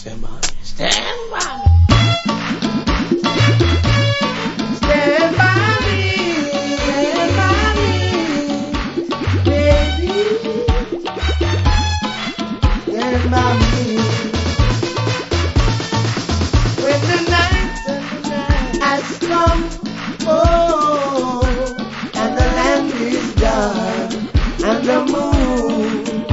Stand by me. Stand by me. Stand by me. Stand by me. Baby. Stand by me. When the night has come, oh, and the land is dark, and the moon